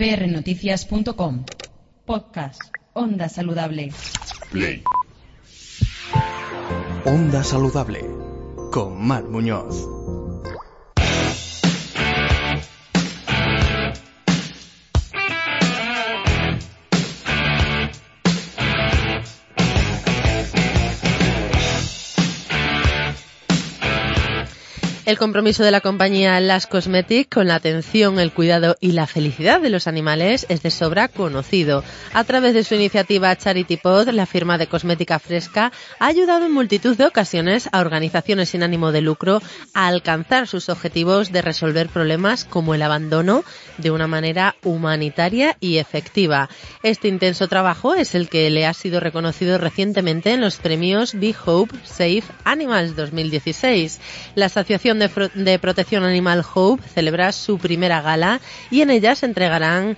prnoticias.com. Podcast Onda Saludable. Play. Onda Saludable con Mar Muñoz. El compromiso de la compañía Lush Cosmetics con la atención, el cuidado y la felicidad de los animales es de sobra conocido. A través de su iniciativa Charity Pod, la firma de cosmética fresca ha ayudado en multitud de ocasiones a organizaciones sin ánimo de lucro a alcanzar sus objetivos de resolver problemas como el abandono de una manera humanitaria y efectiva. Este intenso trabajo es el que le ha sido reconocido recientemente en los premios Be Hope Save Animals 2016. La Asociación de Protección Animal Hope celebra su primera gala y en ella se entregarán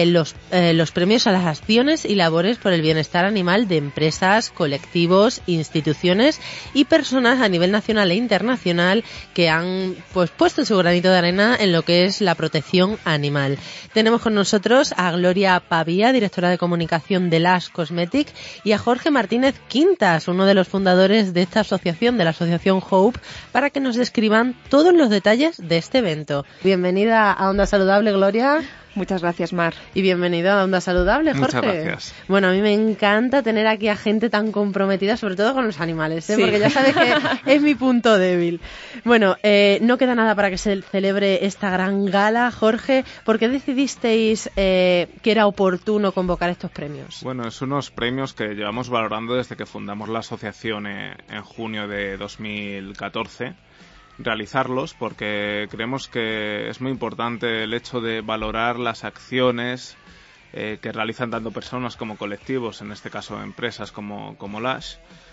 los premios a las acciones y labores por el bienestar animal de empresas, colectivos, instituciones y personas a nivel nacional e internacional que han puesto su granito de arena en lo que es la protección animal. Tenemos con nosotros a Gloria Pavía, directora de comunicación de Lush Cosmetics, y a Jorge Martínez Quintas, uno de los fundadores de esta asociación, de la asociación Hope, para que nos describan todos los detalles de este evento. Bienvenida a Onda Saludable, Gloria. Muchas gracias, Mar. Y bienvenido a Onda Saludable, Jorge. Muchas gracias. Bueno, a mí me encanta tener aquí a gente tan comprometida, sobre todo con los animales, ¿eh? Sí. Porque ya sabes que es mi punto débil. Bueno, no queda nada para que se celebre esta gran gala. Jorge, ¿por qué decidisteis que era oportuno convocar estos premios? Bueno, es unos premios que llevamos valorando desde que fundamos la asociación en junio de 2014. Realizarlos porque creemos que es muy importante el hecho de valorar las acciones que realizan tanto personas como colectivos, en este caso empresas como Lush,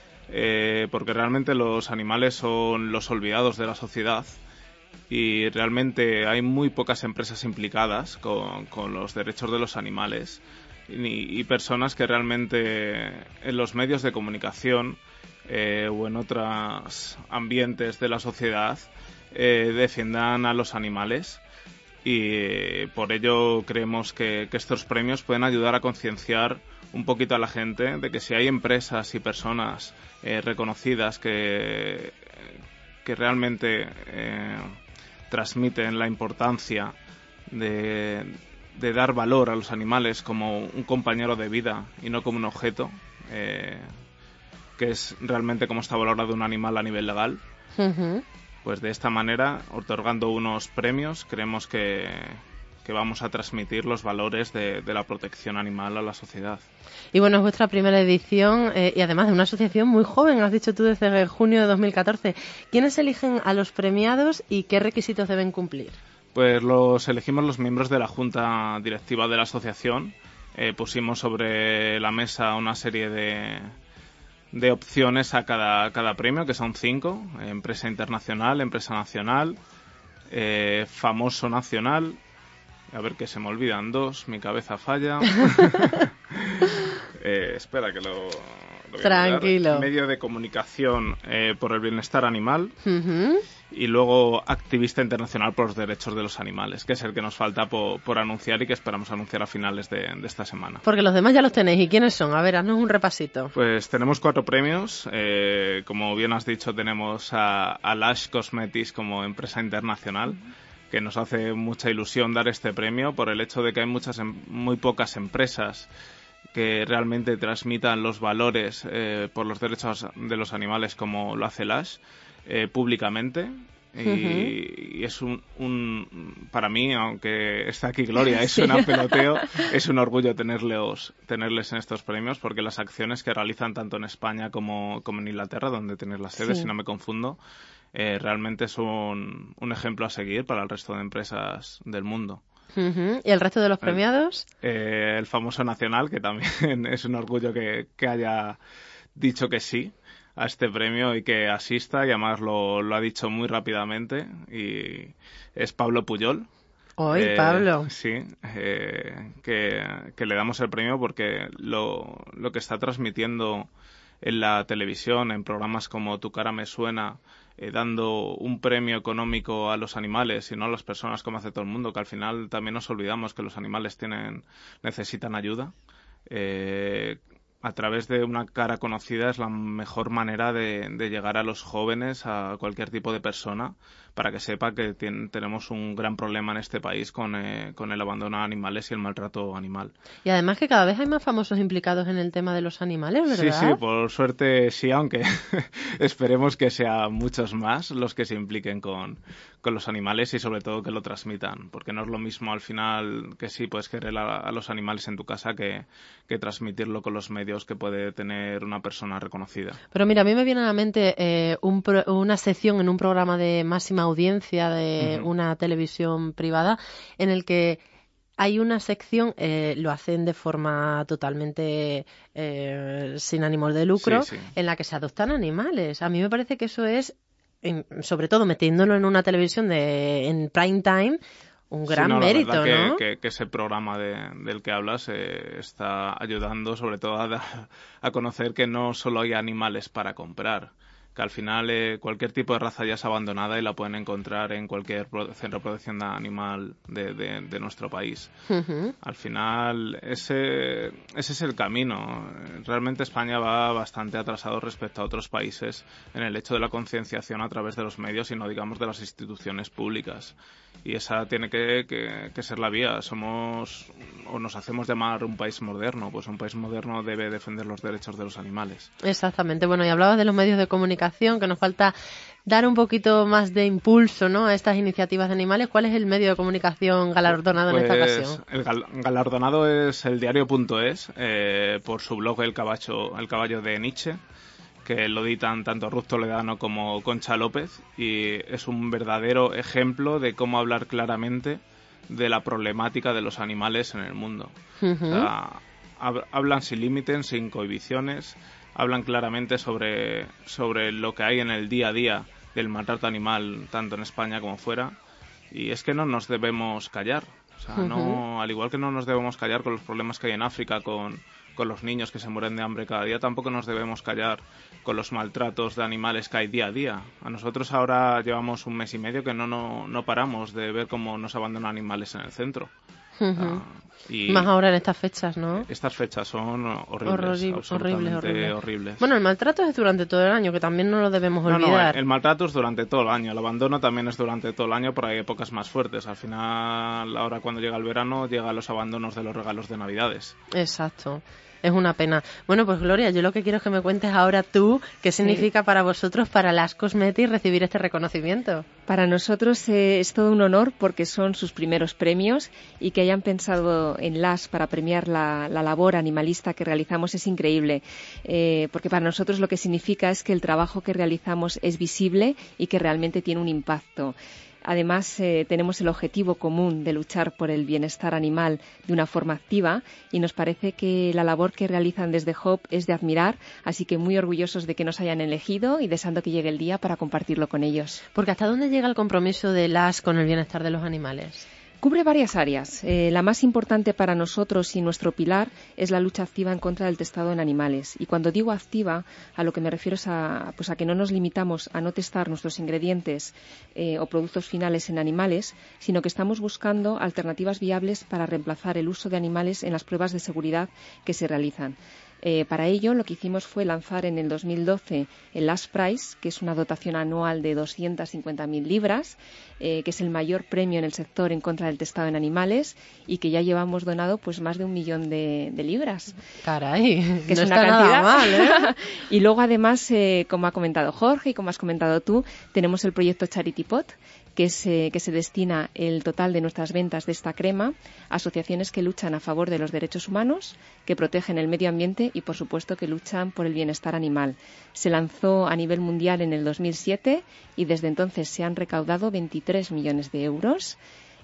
porque realmente los animales son los olvidados de la sociedad y realmente hay muy pocas empresas implicadas con los derechos de los animales y personas que realmente en los medios de comunicación o en otros ambientes de la sociedad defiendan a los animales y por ello creemos que estos premios pueden ayudar a concienciar un poquito a la gente de que si hay empresas y personas reconocidas que realmente transmiten la importancia de dar valor a los animales como un compañero de vida y no como un objeto, que es realmente como está valorado un animal a nivel legal. Uh-huh. Pues de esta manera, otorgando unos premios, creemos que vamos a transmitir los valores de la protección animal a la sociedad. Y bueno, es vuestra primera edición y además de una asociación muy joven, has dicho tú, desde junio de 2014. ¿Quiénes eligen a los premiados y qué requisitos deben cumplir? Pues los elegimos los miembros de la junta directiva de la asociación. Pusimos sobre la mesa una serie de opciones a cada premio, que son 5, empresa internacional, empresa nacional, famoso nacional, a ver que se me olvidan 2, mi cabeza falla. Espera que lo tranquilo. Medio de comunicación por el bienestar animal. Uh-huh. Y luego activista internacional por los derechos de los animales, que es el que nos falta por anunciar y que esperamos anunciar a finales de esta semana. Porque los demás ya los tenéis. ¿Y quiénes son? A ver, haznos un repasito. Pues tenemos 4 premios. Como bien has dicho, tenemos a Lush Cosmetics como empresa internacional, que nos hace mucha ilusión dar este premio por el hecho de que hay muy pocas empresas que realmente transmitan los valores por los derechos de los animales como lo hace Lush. Públicamente y es para mí, aunque está aquí Gloria, es un peloteo, es un orgullo tenerles en estos premios porque las acciones que realizan tanto en España como en Inglaterra, donde tenéis la sede, si no me confundo, realmente son un ejemplo a seguir para el resto de empresas del mundo. Uh-huh. ¿Y el resto de los premiados? El famoso nacional, que también es un orgullo que haya dicho que sí a este premio y que asista, y además lo ha dicho muy rápidamente, y es Pablo Pujol. Hoy, Pablo. Sí, que le damos el premio porque lo que está transmitiendo en la televisión, en programas como Tu cara me suena, dando un premio económico a los animales y no a las personas como hace todo el mundo, que al final también nos olvidamos que los animales necesitan ayuda. A través de una cara conocida es la mejor manera de llegar a los jóvenes, a cualquier tipo de persona, para que sepa que tenemos un gran problema en este país con el abandono de animales y el maltrato animal. Y además que cada vez hay más famosos implicados en el tema de los animales, ¿verdad? Sí, por suerte sí, aunque esperemos que sean muchos más los que se impliquen con los animales y sobre todo que lo transmitan, porque no es lo mismo al final que sí puedes querer a los animales en tu casa que transmitirlo con los medios que puede tener una persona reconocida. Pero mira, a mí me viene a la mente una sección en un programa de máxima audiencia de una televisión privada en el que hay una sección, lo hacen de forma totalmente sin ánimos de lucro, en la que se adoptan animales. A mí me parece que eso es, sobre todo metiéndolo en una televisión en prime time, un gran mérito, la verdad ¿no? Que ese programa del que hablas está ayudando sobre todo a conocer que no solo hay animales para comprar, que al final cualquier tipo de raza ya es abandonada y la pueden encontrar en cualquier centro de protección animal de nuestro país. Al final ese es el camino. Realmente España va bastante atrasado respecto a otros países en el hecho de la concienciación a través de los medios y no digamos de las instituciones públicas. Y esa tiene que ser la vía. Nos hacemos llamar un país moderno, pues un país moderno debe defender los derechos de los animales. Exactamente. Bueno, y hablabas de los medios de comunicación, que nos falta dar un poquito más de impulso, ¿no?, a estas iniciativas de animales. ¿Cuál es el medio de comunicación galardonado en esta ocasión? El galardonado es el diario.es, por su blog El caballo de Nietzsche, que lo editan tanto Ruth Toledano como Concha López, y es un verdadero ejemplo de cómo hablar claramente de la problemática de los animales en el mundo. O sea, hablan sin límites, sin cohibiciones, hablan claramente sobre lo que hay en el día a día del maltrato animal, tanto en España como fuera, y es que no nos debemos callar. O sea, no, al igual que no nos debemos callar con los problemas que hay en África, con los niños que se mueren de hambre cada día, tampoco nos debemos callar con los maltratos de animales que hay día a día. A nosotros ahora llevamos un mes y medio que no paramos de ver cómo nos abandonan animales en el centro. Y más ahora en estas fechas, ¿no? Estas fechas son absolutamente horribles. Bueno, el maltrato es durante todo el año, que también no lo debemos olvidar. No, el maltrato es durante todo el año, el abandono también es durante todo el año, pero hay épocas más fuertes. Al final, ahora cuando llega el verano, llegan los abandonos de los regalos de Navidades. Exacto. Es una pena. Bueno, pues Gloria, yo lo que quiero es que me cuentes ahora tú qué significa para vosotros, para Las Cosmetics, recibir este reconocimiento. Para nosotros es todo un honor porque son sus primeros premios y que hayan pensado en Las para premiar la labor animalista que realizamos es increíble, porque para nosotros lo que significa es que el trabajo que realizamos es visible y que realmente tiene un impacto. Además, tenemos el objetivo común de luchar por el bienestar animal de una forma activa y nos parece que la labor que realizan desde HOP es de admirar, así que muy orgullosos de que nos hayan elegido y deseando que llegue el día para compartirlo con ellos. Porque ¿hasta dónde llega el compromiso de Las con el bienestar de los animales? Cubre varias áreas. La más importante para nosotros y nuestro pilar es la lucha activa en contra del testado en animales. Y cuando digo activa, a lo que me refiero es a que no nos limitamos a no testar nuestros ingredientes o productos finales en animales, sino que estamos buscando alternativas viables para reemplazar el uso de animales en las pruebas de seguridad que se realizan. Para ello, lo que hicimos fue lanzar en el 2012 el Last Prize, que es una dotación anual de 250.000 libras, que es el mayor premio en el sector en contra del testado en animales y que ya llevamos donado pues más de 1 millón de libras. Caray, que es no una está cantidad. Nada mal, ¿eh? Y luego, además, como ha comentado Jorge y como has comentado tú, tenemos el proyecto Charity Pot, que se destina el total de nuestras ventas de esta crema a asociaciones que luchan a favor de los derechos humanos, que protegen el medio ambiente y, por supuesto, que luchan por el bienestar animal. Se lanzó a nivel mundial en el 2007 y desde entonces se han recaudado 23 millones de euros.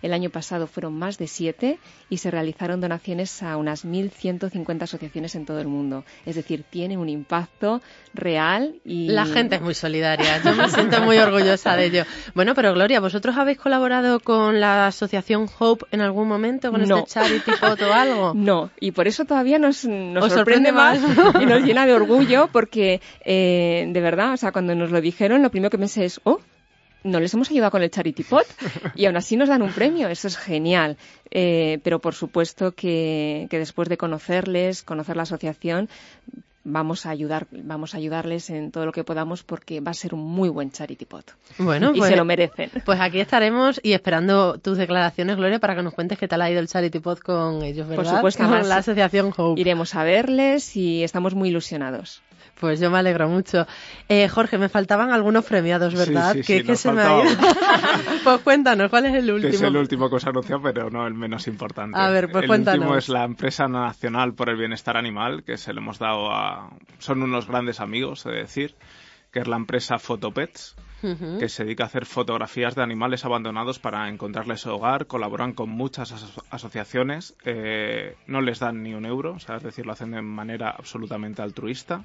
El año pasado fueron más de 7 y se realizaron donaciones a unas 1.150 asociaciones en todo el mundo. Es decir, tiene un impacto real y... La gente es muy solidaria, yo me siento muy orgullosa de ello. Bueno, pero Gloria, ¿vosotros habéis colaborado con la asociación Hope en algún momento, con este Charity Pot o algo? No, y por eso todavía nos sorprende más y nos llena de orgullo porque, de verdad, o sea, cuando nos lo dijeron, lo primero que pensé es, no les hemos ayudado con el Charity Pot y aún así nos dan un premio, eso es genial. Pero por supuesto que después de conocer la asociación, vamos a ayudarles en todo lo que podamos porque va a ser un muy buen Charity Pot. Bueno, y se lo merecen. Pues aquí estaremos y esperando tus declaraciones, Gloria, para que nos cuentes qué tal ha ido el Charity Pot con ellos, ¿verdad? Por supuesto, con la asociación Hope. Iremos a verles y estamos muy ilusionados. Pues yo me alegro mucho. Jorge, me faltaban algunos premiados, ¿verdad? Sí, que se me ha ido. Pues cuéntanos, ¿cuál es el último? Que es el último que os anunció, pero no el menos importante. A ver, pues cuéntanos. El último es la Empresa Nacional por el Bienestar Animal, que se le hemos dado son unos grandes amigos, he de decir, que es la empresa Photopets, que se dedica a hacer fotografías de animales abandonados para encontrarles hogar. Colaboran con muchas asociaciones, no les dan ni un euro, o sea, es decir, lo hacen de manera absolutamente altruista.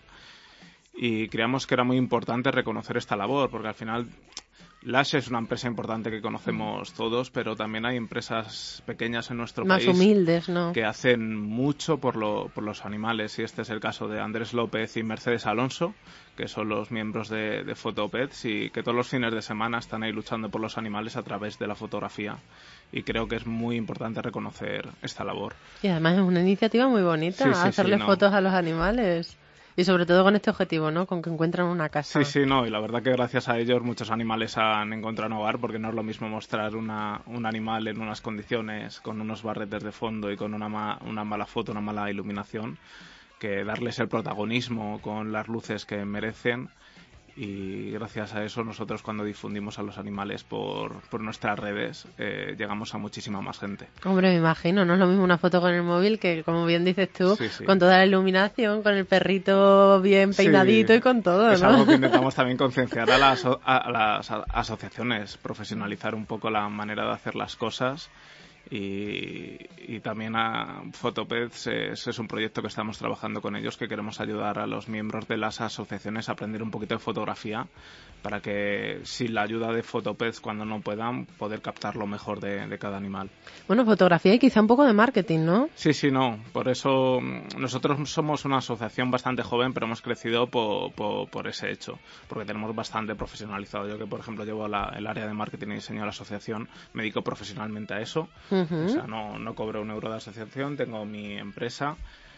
Y creíamos que era muy importante reconocer esta labor, porque al final Lash es una empresa importante que conocemos todos, pero también hay empresas pequeñas en nuestro país más humildes, ¿no? Que hacen mucho por los animales, y este es el caso de Andrés López y Mercedes Alonso, que son los miembros de Photopets y que todos los fines de semana están ahí luchando por los animales a través de la fotografía. Y creo que es muy importante reconocer esta labor. Y además es una iniciativa muy bonita, hacerle fotos a los animales. Y sobre todo con este objetivo, ¿no? Con que encuentran una casa. Sí, no, y la verdad que gracias a ellos muchos animales han encontrado hogar, porque no es lo mismo mostrar un animal en unas condiciones, con unos barretes de fondo y con una mala foto, una mala iluminación, que darles el protagonismo con las luces que merecen. Y gracias a eso nosotros, cuando difundimos a los animales por nuestras redes, llegamos a muchísima más gente. Hombre, me imagino, no es lo mismo una foto con el móvil que, como bien dices tú, con toda la iluminación, con el perrito bien peinadito y con todo, ¿no? Es algo que intentamos también concienciar a las asociaciones, profesionalizar un poco la manera de hacer las cosas. Y también a Photopets es un proyecto que estamos trabajando con ellos, que queremos ayudar a los miembros de las asociaciones a aprender un poquito de fotografía, para que sin la ayuda de Photopets, cuando no puedan, poder captar lo mejor de cada animal. Bueno, fotografía y quizá un poco de marketing, ¿no? Sí, no. Por eso nosotros somos una asociación bastante joven, pero hemos crecido por ese hecho, porque tenemos bastante profesionalizado. Yo, que por ejemplo llevo el área de marketing y diseño de la asociación, me dedico profesionalmente a eso. O sea, no cobro un euro de asociación, tengo mi empresa,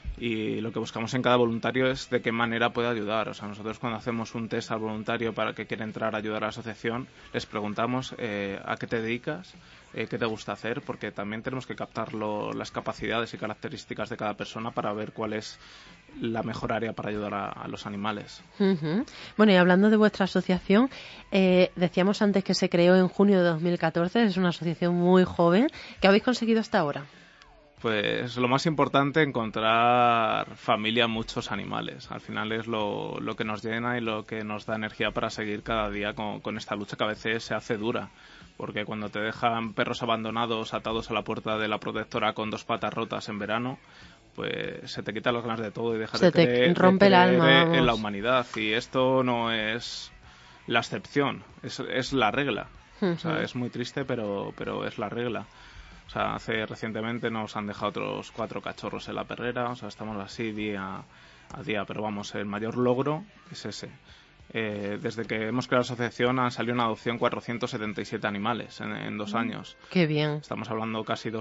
y lo que buscamos en cada voluntario es de qué manera puede ayudar. O sea, nosotros cuando hacemos un test al voluntario para que quiera entrar a ayudar a la asociación, les preguntamos a qué te dedicas, qué te gusta hacer, porque también tenemos que captar las capacidades y características de cada persona para ver cuál es la mejor área para ayudar a los animales. Bueno, y hablando de vuestra asociación, decíamos antes que se creó en junio de 2014, es una asociación muy joven. ¿Qué habéis conseguido hasta ahora? Pues lo más importante, encontrar familia a muchos animales. Al final es lo que nos llena y lo que nos da energía para seguir cada día con esta lucha, que a veces se hace dura. Porque cuando te dejan perros abandonados atados a la puerta de la protectora con 2 patas rotas en verano, pues se te quitan las ganas de todo y dejas de creer el alma, en la humanidad. Y esto no es la excepción, es la regla. O sea, es muy triste, pero es la regla. O sea, recientemente nos han dejado otros 4 cachorros en la perrera. O sea, estamos así día a día. Pero vamos, el mayor logro es ese. Desde que hemos creado la asociación han salido en adopción 477 animales en 2 años. ¡Qué bien! Estamos hablando casi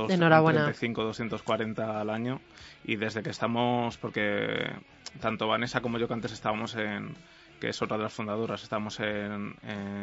235, 240 al año. Y desde que estamos, porque tanto Vanessa como yo, que antes estábamos que es otra de las fundadoras, estamos en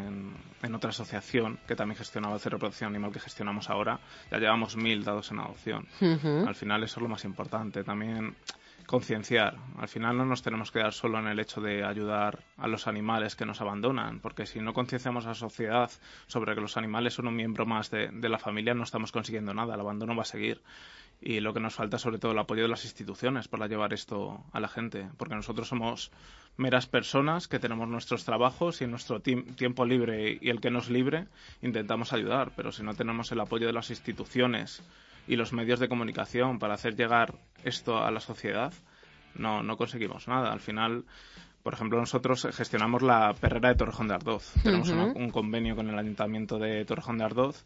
otra asociación que también gestionaba el centro de protección animal que gestionamos ahora, ya llevamos 1000 dados en adopción. Al final eso es lo más importante. También concienciar. Al final no nos tenemos que quedar solo en el hecho de ayudar a los animales que nos abandonan, porque si no concienciamos a la sociedad sobre que los animales son un miembro más de la familia, no estamos consiguiendo nada, el abandono va a seguir. Y lo que nos falta es sobre todo el apoyo de las instituciones para llevar esto a la gente, porque nosotros somos meras personas que tenemos nuestros trabajos y en nuestro tiempo libre y el que nos libre intentamos ayudar, pero si no tenemos el apoyo de las instituciones y los medios de comunicación para hacer llegar esto a la sociedad, no conseguimos nada. Al final, por ejemplo, nosotros gestionamos la perrera de Torrejón de Ardoz. Tenemos un convenio con el Ayuntamiento de Torrejón de Ardoz.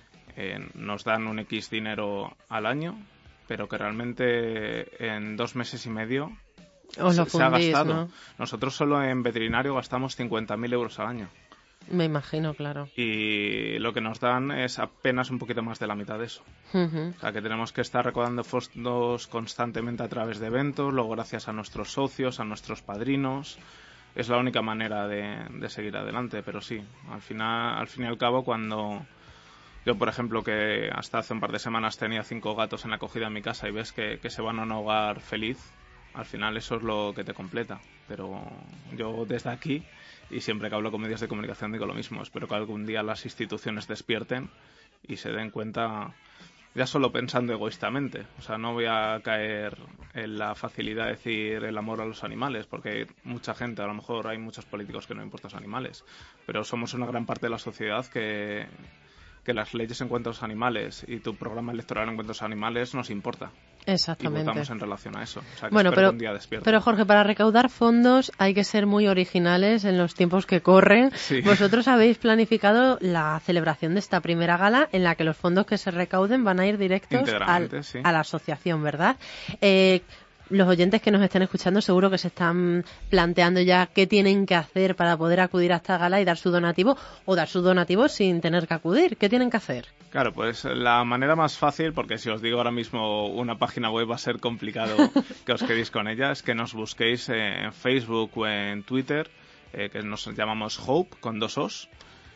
Nos dan un X dinero al año, pero que realmente en 2 meses y medio se ha gastado. ¿No? Nosotros solo en veterinario gastamos 50.000 euros al año. Me imagino, claro. Y lo que nos dan es apenas un poquito más de la mitad de eso. O sea, que tenemos que estar recaudando fondos constantemente a través de eventos, luego gracias a nuestros socios, a nuestros padrinos. Es la única manera de seguir adelante, pero sí, al fin y al cabo, cuando yo, por ejemplo, que hasta hace un par de semanas tenía 5 gatos en acogida en mi casa y ves que se van a un hogar feliz, al final eso es lo que te completa. Pero yo desde aquí, y siempre que hablo con medios de comunicación digo lo mismo, espero que algún día las instituciones despierten y se den cuenta, ya solo pensando egoístamente. O sea, no voy a caer en la facilidad de decir el amor a los animales, porque mucha gente, a lo mejor hay muchos políticos que no importan los animales, pero somos una gran parte de la sociedad que las leyes en cuanto a los animales y tu programa electoral en cuanto a los animales nos importa. Exactamente. Y votamos en relación a eso. O sea, que bueno, espero que un día despierte. Pero Jorge, para recaudar fondos hay que ser muy originales en los tiempos que corren. Sí. Vosotros habéis planificado la celebración de esta primera gala en la que los fondos que se recauden van a ir directos a la asociación, ¿verdad? Los oyentes que nos estén escuchando seguro que se están planteando ya qué tienen que hacer para poder acudir a esta gala y dar su donativo, o dar su donativo sin tener que acudir. ¿Qué tienen que hacer? Claro, pues la manera más fácil, porque si os digo ahora mismo una página web va a ser complicado que os quedéis con ella, es que nos busquéis en Facebook o en Twitter, que nos llamamos Hope, con 2 O's.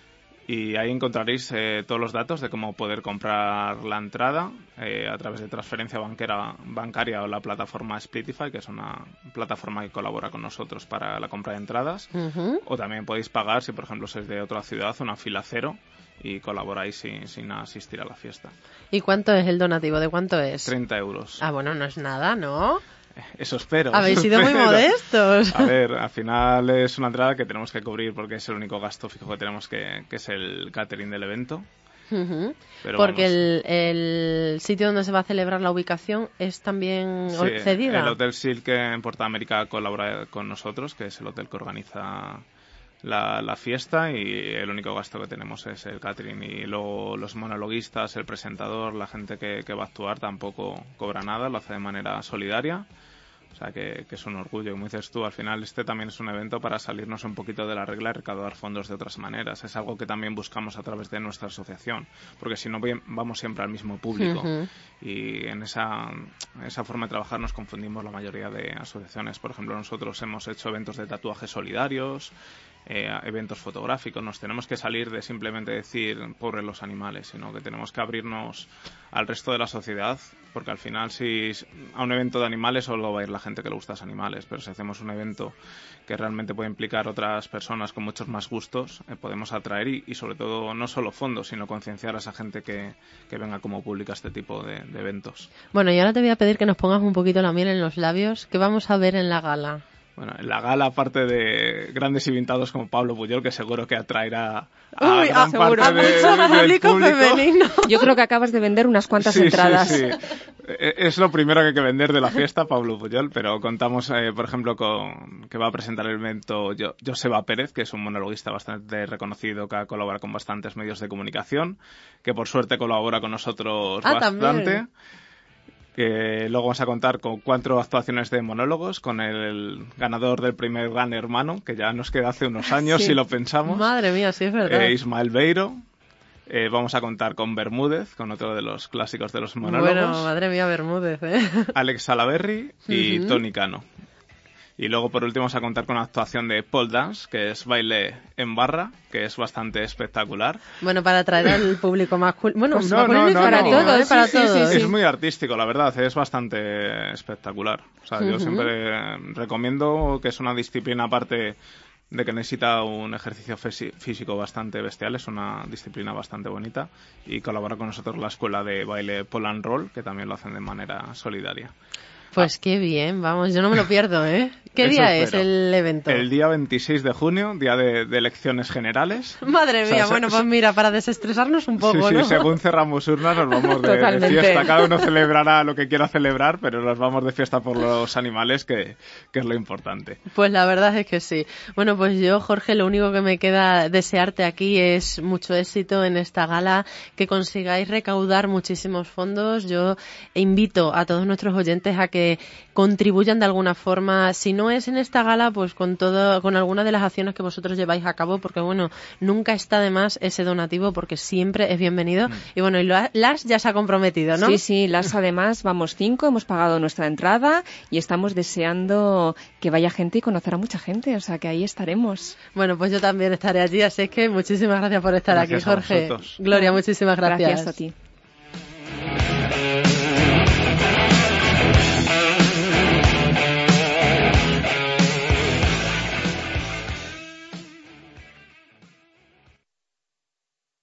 Y ahí encontraréis todos los datos de cómo poder comprar la entrada a través de transferencia bancaria o la plataforma Splitify, que es una plataforma que colabora con nosotros para la compra de entradas. O también podéis pagar, si por ejemplo sois de otra ciudad, una fila cero y colaboráis sin asistir a la fiesta. ¿Y cuánto es el donativo? ¿De cuánto es? 30 euros. Ah, bueno, no es nada, ¿no? Eso espero. Habéis sido muy modestos. A ver, al final es una entrada que tenemos que cubrir porque es el único gasto fijo que tenemos, que es el catering del evento. Pero porque el sitio donde se va a celebrar la ubicación es también cedida. El Hotel Silk en Porta América colabora con nosotros, que es el hotel que organiza la fiesta, y el único gasto que tenemos es el catering. Y luego los monologuistas, el presentador, la gente que va a actuar tampoco cobra nada, lo hace de manera solidaria. O sea que es un orgullo. Como dices tú, al final este también es un evento para salirnos un poquito de la regla y recaudar fondos de otras maneras. Es algo que también buscamos a través de nuestra asociación, porque si no vamos siempre al mismo público. Y en esa forma de trabajar nos confundimos la mayoría de asociaciones. Por ejemplo, nosotros hemos hecho eventos de tatuajes solidarios, eventos fotográficos. Nos tenemos que salir de simplemente decir pobres los animales, sino que tenemos que abrirnos al resto de la sociedad, porque al final si a un evento de animales solo va a ir la gente que le gusta los animales, pero si hacemos un evento que realmente puede implicar otras personas con muchos más gustos, podemos atraer y sobre todo no solo fondos, sino concienciar a esa gente que venga como público a este tipo de eventos. Bueno, y ahora te voy a pedir que nos pongas un poquito la miel en los labios. ¿Qué vamos a ver en la gala? Bueno, en la gala, aparte de grandes invitados como Pablo Pujol, que seguro que atraerá a gran parte del público femenino. Yo creo que acabas de vender unas cuantas entradas. Sí. Es lo primero que hay que vender de la fiesta, Pablo Pujol, pero contamos, por ejemplo, con que va a presentar el evento Joseba Pérez, que es un monologuista bastante reconocido que colabora con bastantes medios de comunicación, que por suerte colabora con nosotros bastante. También. Que luego vamos a contar con 4 actuaciones de monólogos, con el ganador del primer Gran Hermano, que ya nos queda hace unos años, si lo pensamos. Madre mía, sí es verdad. Ismael Beiro. Vamos a contar con Bermúdez, con otro de los clásicos de los monólogos. Bueno, madre mía, Bermúdez, Alex Salaberry y Tony Cano. Y luego, por último, vamos a contar con una actuación de pole dance, que es baile en barra, que es bastante espectacular. Bueno, para atraer al público masculino. Bueno, No, masculino y para femenino, todos, para sí, todos. Es muy artístico, la verdad, es bastante espectacular. O sea, yo siempre recomiendo, que es una disciplina aparte de que necesita un ejercicio físico bastante bestial, es una disciplina bastante bonita, y colabora con nosotros la escuela de baile Pole and Roll, que también lo hacen de manera solidaria. Pues qué bien, vamos, yo no me lo pierdo, ¿eh? ¿Qué Eso día espero. es el evento? El día 26 de junio, día de elecciones generales. Madre mía, O sea, bueno, pues mira, para desestresarnos un poco, sí, ¿no? según cerramos urnas nos vamos de Totalmente. fiesta. Cada uno celebrará lo que quiera celebrar, pero nos vamos de fiesta por los animales, que es lo importante. Pues la verdad es que sí. Bueno, pues yo, Jorge, lo único que me queda desearte aquí es mucho éxito en esta gala, que consigáis recaudar muchísimos fondos. Yo invito a todos nuestros oyentes a que contribuyan de alguna forma, si no es en esta gala, pues con alguna de las acciones que vosotros lleváis a cabo, porque bueno, nunca está de más ese donativo, porque siempre es bienvenido. Y bueno, y Lars ya se ha comprometido, ¿no? Sí, Lars, además, vamos 5, hemos pagado nuestra entrada y estamos deseando que vaya gente y conocer a mucha gente, o sea que ahí estaremos. Bueno, pues yo también estaré allí, así es que muchísimas gracias por estar Gracias aquí, a Jorge. vosotros. Gloria, muchísimas gracias. Gracias a ti.